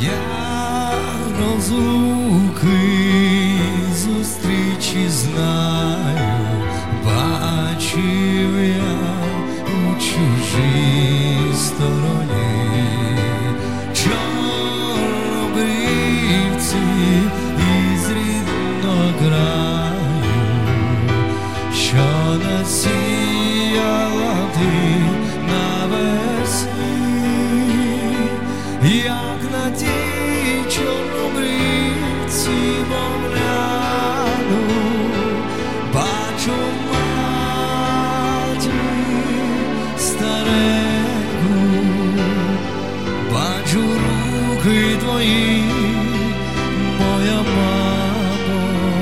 Я розлуки зустрічі знаю, бачив я у чужій стороні чорнобривці із рідного краю, що насіяла ти навесні, як на тій чорнобривці погляну, бачу матір стареньку, бачу руки твої, моя мамо,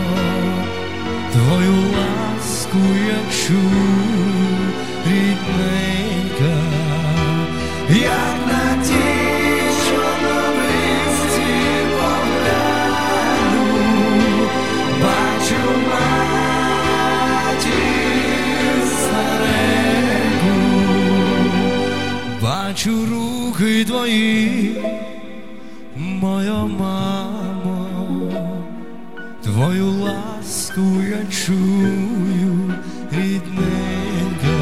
твою ласку я чую, рідненька, як на тій чорнобривці погляну, бачу матір стареньку, бачу руки твої, моя мамо, твою ласку я чую, рідненька.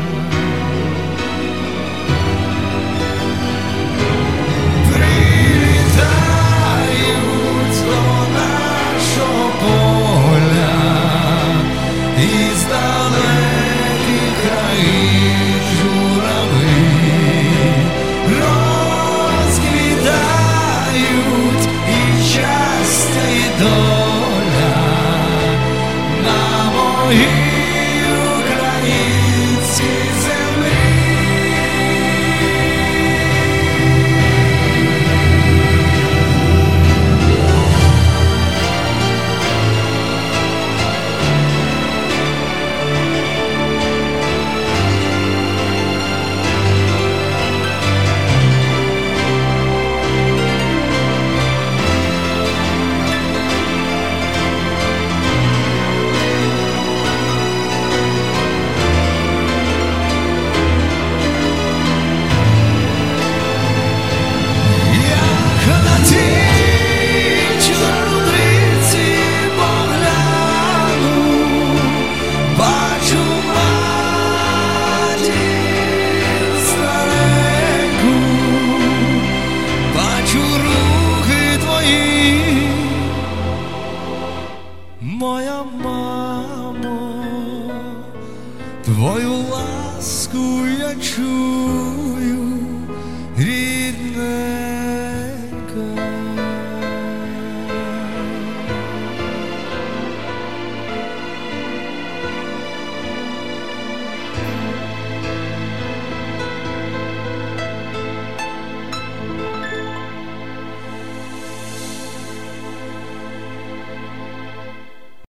Прилітають до нашого поля із далеких країн журавлі, розквітають і щастя, і доля на моїй